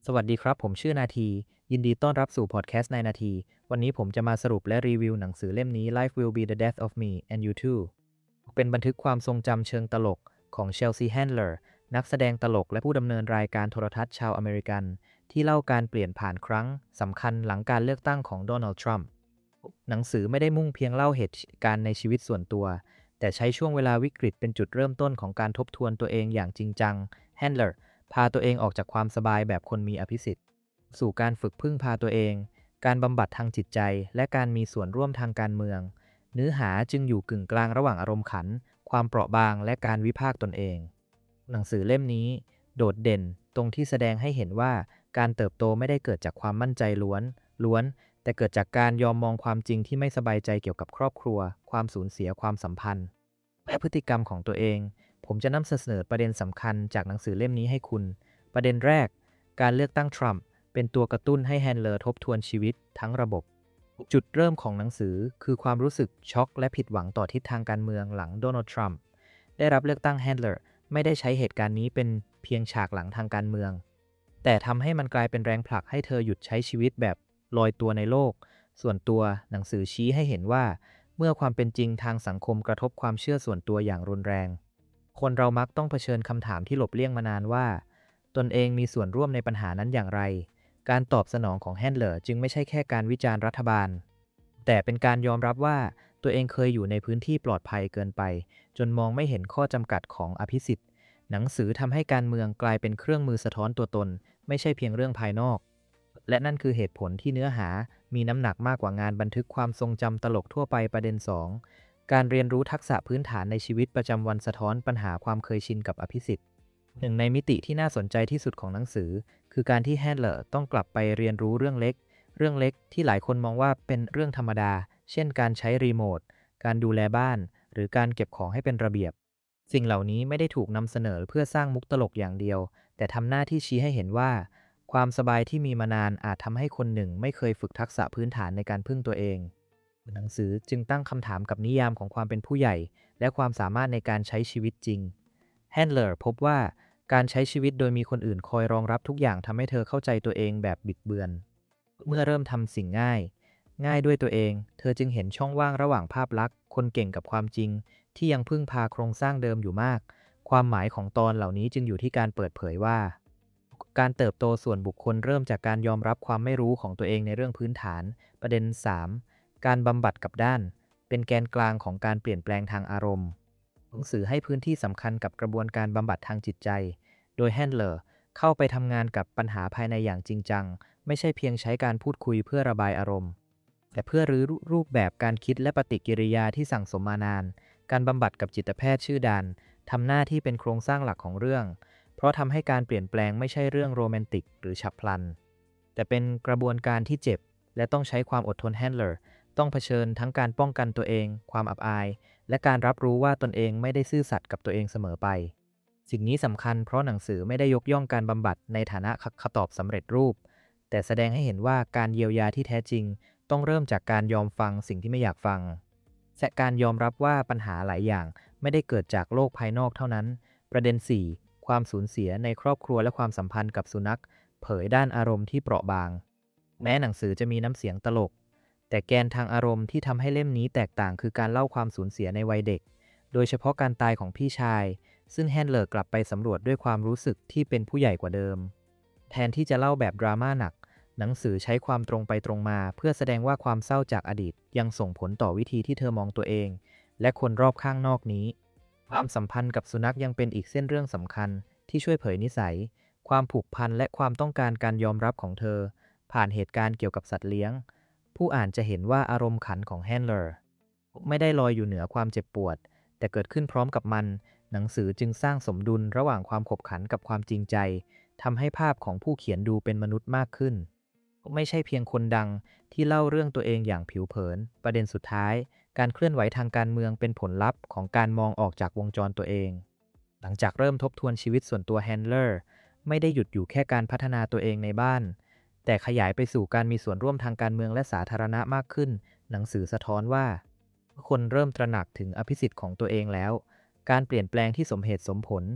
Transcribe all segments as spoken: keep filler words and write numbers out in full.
สวัสดีครับผมชื่อนาทียินดีต้อนรับสู่พอดแคสต์ในนาทีวันนี้ผมจะมาสรุปและรีวิวหนังสือเล่มนี้ Life Will Be the Death of Me and You Too เป็นบันทึกความทรงจำเชิงตลกของเชลซีแฮนเลอร์นักแสดงตลกและผู้ดำเนินรายการโทรทัศน์ชาวอเมริกันที่เล่าการเปลี่ยนผ่านครั้งสำคัญหลังการเลือกตั้งของโดนัลด์ทรัมป์หนังสือไม่ได้มุ่งเพียงเล่าเหตุการณ์ในชีวิตส่วนตัวแต่ใช้ช่วงเวลาวิกฤตเป็นจุดเริ่มต้นของการทบทวนตัวเองอย่างจริงจังแฮนเลอร์พาตัวเองออกจากความสบายแบบคนมีอภิสิทธิ์สู่การฝึกพึ่งพาตัวเองการบำบัดทางจิตใจและการมีส่วนร่วมทางการเมืองเนื้อหาจึงอยู่กึ่งกลางระหว่างอารมณ์ขันความเปราะบางและการวิพากษ์ตนเองหนังสือเล่มนี้โดดเด่นตรงที่แสดงให้เห็นว่าการเติบโตไม่ได้เกิดจากความมั่นใจล้วนล้วนแต่เกิดจากการยอมมองความจริงที่ไม่สบายใจเกี่ยวกับครอบครัวความสูญเสียความสัมพันธ์และพฤติกรรมของตัวเองผมจะนำเสนอประเด็นสำคัญจากหนังสือเล่มนี้ให้คุณประเด็นแรกการเลือกตั้งทรัมป์เป็นตัวกระตุ้นให้แฮนเลอร์ทบทวนชีวิตทั้งระบบจุดเริ่มของหนังสือคือความรู้สึกช็อกและผิดหวังต่อทิศทางการเมืองหลังโดนัลด์ทรัมป์ได้รับเลือกตั้งแฮนเลอร์ไม่ได้ใช้เหตุการณ์นี้เป็นเพียงฉากหลังทางการเมืองแต่ทำให้มันกลายเป็นแรงผลักให้เธอหยุดใช้ชีวิตแบบลอยตัวในโลกส่วนตัวหนังสือชี้ให้เห็นว่าเมื่อความเป็นจริงทางสังคมกระทบความเชื่อส่วนตัวอย่างรุนแรงคนเรามักต้องเผชิญคำถามที่หลบเลี่ยงมานานว่าตนเองมีส่วนร่วมในปัญหานั้นอย่างไรการตอบสนองของแฮนเลอร์จึงไม่ใช่แค่การวิจารณ์รัฐบาลแต่เป็นการยอมรับว่าตัวเองเคยอยู่ในพื้นที่ปลอดภัยเกินไปจนมองไม่เห็นข้อจำกัดของอภิสิทธิ์หนังสือทำให้การเมืองกลายเป็นเครื่องมือสะท้อนตัวตนไม่ใช่เพียงเรื่องภายนอกและนั่นคือเหตุผลที่เนื้อหามีน้ำหนักมากกว่างานบันทึกความทรงจำตลกทั่วไปประเด็นสองการเรียนรู้ทักษะพื้นฐานในชีวิตประจำวันสะท้อนปัญหาความเคยชินกับอภิสิทธิ์หนึ่งในมิติที่น่าสนใจที่สุดของหนังสือคือการที่แฮนเลอร์ต้องกลับไปเรียนรู้เรื่องเล็กเรื่องเล็กที่หลายคนมองว่าเป็นเรื่องธรรมดาเช่นการใช้รีโมทการดูแลบ้านหรือการเก็บของให้เป็นระเบียบสิ่งเหล่านี้ไม่ได้ถูกนำเสนอเพื่อสร้างมุกตลกอย่างเดียวแต่ทำหน้าที่ชี้ให้เห็นว่าความสบายที่มีมานานอาจทำให้คนหนึ่งไม่เคยฝึกทักษะพื้นฐานในการพึ่งตัวเองหนังสือจึงตั้งคำถามกับนิยามของความเป็นผู้ใหญ่และความสามารถในการใช้ชีวิตจริงแฮนเลอร์พบว่าการใช้ชีวิตโดยมีคนอื่นคอยรองรับทุกอย่างทำให้เธอเข้าใจตัวเองแบบบิดเบือนเมื่อเริ่มทำสิ่งง่ายง่ายด้วยตัวเองเธอจึงเห็นช่องว่างระหว่างภาพลักษณ์คนเก่งกับความจริงที่ยังพึ่งพาโครงสร้างเดิมอยู่มากความหมายของตอนเหล่านี้จึงอยู่ที่การเปิดเผยว่าการเติบโตส่วนบุคคลเริ่มจากการยอมรับความไม่รู้ของตัวเองในเรื่องพื้นฐานประเด็นสามการบำบัดกับด้านเป็นแกนกลางของการเปลี่ยนแปลงทางอารมณ์หนังสือให้พื้นที่สำคัญกับกระบวนการบำบัดทางจิตใจโดยแฮนเลอร์เข้าไปทำงานกับปัญหาภายในอย่างจริงจังไม่ใช่เพียงใช้การพูดคุยเพื่อระบายอารมณ์แต่เพื่อรื้อรูปแบบการคิดและปฏิกิริยาที่สั่งสมมานานการบำบัดกับจิตแพทย์ชื่อดังทำหน้าที่เป็นโครงสร้างหลักของเรื่องเพราะทำให้การเปลี่ยนแปลงไม่ใช่เรื่องโรแมนติกหรือฉับพลันแต่เป็นกระบวนการที่เจ็บและต้องใช้ความอดทนแฮนเลอร์ต้องเผชิญทั้งการป้องกันตัวเองความอับอายและการรับรู้ว่าตนเองไม่ได้ซื่อสัตย์กับตัวเองเสมอไปสิ่งนี้สำคัญเพราะหนังสือไม่ได้ยกย่องการบำบัดในฐานะคำตอบสำเร็จรูปแต่แสดงให้เห็นว่าการเยียวยาที่แท้จริงต้องเริ่มจากการยอมฟังสิ่งที่ไม่อยากฟังและการยอมรับว่าปัญหาหลายอย่างไม่ได้เกิดจากโลกภายนอกเท่านั้นประเด็นสี่ความสูญเสียในครอบครัวและความสัมพันธ์กับสุนัขเผยด้านอารมณ์ที่เปราะบางแม้หนังสือจะมีน้ำเสียงตลกแต่แกนทางอารมณ์ที่ทำให้เล่มนี้แตกต่างคือการเล่าความสูญเสียในวัยเด็กโดยเฉพาะการตายของพี่ชายซึ่งแฮนเลอร์กลับไปสำรวจด้วยความรู้สึกที่เป็นผู้ใหญ่กว่าเดิมแทนที่จะเล่าแบบดราม่าหนักหนังสือใช้ความตรงไปตรงมาเพื่อแสดงว่าความเศร้าจากอดีตยังส่งผลต่อวิธีที่เธอมองตัวเองและคนรอบข้างนอกนี้ความสัมพันธ์กับสุนัขยังเป็นอีกเส้นเรื่องสำคัญที่ช่วยเผยนิสัยความผูกพันและความต้องการการยอมรับของเธอผ่านเหตุการณ์เกี่ยวกับสัตว์เลี้ยงผู้อ่านจะเห็นว่าอารมณ์ขันของแฮนเลอร์ไม่ได้ลอยอยู่เหนือความเจ็บปวดแต่เกิดขึ้นพร้อมกับมันหนังสือจึงสร้างสมดุลระหว่างความขบขันกับความจริงใจทำให้ภาพของผู้เขียนดูเป็นมนุษย์มากขึ้นไม่ใช่เพียงคนดังที่เล่าเรื่องตัวเองอย่างผิวเผินประเด็นสุดท้ายการเคลื่อนไหวทางการเมืองเป็นผลลัพธ์ของการมองออกจากวงจรตัวเองหลังจากเริ่มทบทวนชีวิตส่วนตัวแฮนเลอร์ไม่ได้หยุดอยู่แค่การพัฒนาตัวเองในบ้านแต่ขยายไปสู่การมีส่วนร่วมทางการเมืองและสาธารณะมากขึ้นหนังสือสะท้อนว่าคนเริ่มตระหนักถึงอภิสิทธิ์ของตัวเองแล้วการเปลี่ยนแปลงที่สมเหตุสมผลคื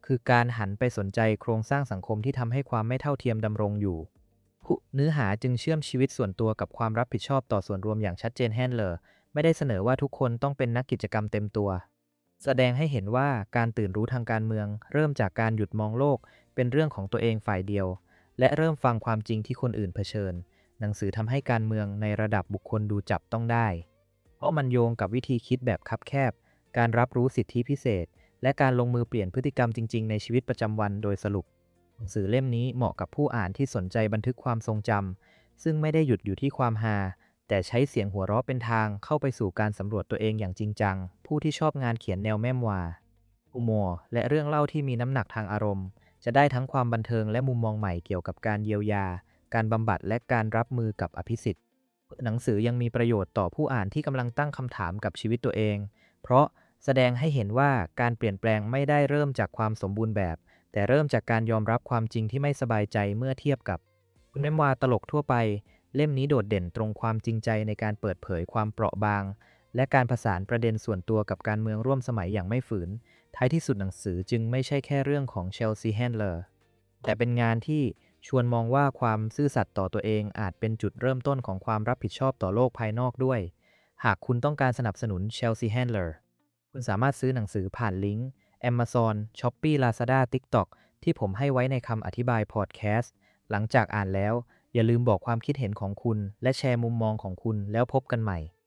คือการหันไปสนใจโครงสร้างสังคมที่ทำให้ความไม่เท่าเทียมดำรงอยู่ผู้เนื้อหาจึงเชื่อมชีวิตส่วนตัวกับความรับผิดชอบต่อส่วนรวมอย่างชัดเจนแฮนเลอร์ไม่ได้เสนอว่าทุกคนต้องเป็นนักกิจกรรมเต็มตัวแสดงให้เห็นว่าการตื่นรู้ทางการเมืองเริ่มจากการหยุดมองโลกเป็นเรื่องของตัวเองฝ่ายเดียวและเริ่มฟังความจริงที่คนอื่นเผชิญหนังสือทำให้การเมืองในระดับบุคคลดูจับต้องได้เพราะมันโยงกับวิธีคิดแบบคับแคบการรับรู้สิทธิพิเศษและการลงมือเปลี่ยนพฤติกรรมจริงๆในชีวิตประจำวันโดยสรุปหนังสือเล่มนี้เหมาะกับผู้อ่านที่สนใจบันทึกความทรงจำซึ่งไม่ได้หยุดอยู่ที่ความฮาแต่ใช้เสียงหัวเราะเป็นทางเข้าไปสู่การสำรวจตัวเองอย่างจริงจังผู้ที่ชอบงานเขียนแนวแม่มวาฮูมอร์และเรื่องเล่าที่มีน้ำหนักทางอารมณ์จะได้ทั้งความบันเทิงและมุมมองใหม่เกี่ยวกับการเยียวยาการบำบัดและการรับมือกับอภิสิทธิ์หนังสือยังมีประโยชน์ต่อผู้อ่านที่กำลังตั้งคำถามกับชีวิตตัวเองเพราะแสดงให้เห็นว่าการเปลี่ยนแปลงไม่ได้เริ่มจากความสมบูรณ์แบบแต่เริ่มจากการยอมรับความจริงที่ไม่สบายใจเมื่อเทียบกับเมมวาตลกทั่วไปเล่มนี้โดดเด่นตรงความจริงใจในการเปิดเผยความเปราะบางและการผสานประเด็นส่วนตัวกับการเมืองร่วมสมัยอย่างไม่ฝืนท้ายที่สุดหนังสือจึงไม่ใช่แค่เรื่องของเชลซีแฮนเลอร์แต่เป็นงานที่ชวนมองว่าความซื่อสัตย์ต่อตัวเองอาจเป็นจุดเริ่มต้นของความรับผิดชอบต่อโลกภายนอกด้วยหากคุณต้องการสนับสนุน Chelsea Handler คุณสามารถซื้อหนังสือผ่านลิงก์ Amazon, Shopee, Lazada, TikTok ที่ผมให้ไว้ในคำอธิบายพอดแคสต์หลังจากอ่านแล้วอย่าลืมบอกความคิดเห็นของคุณและแชร์มุมมองของคุณแล้วพบกันใหม่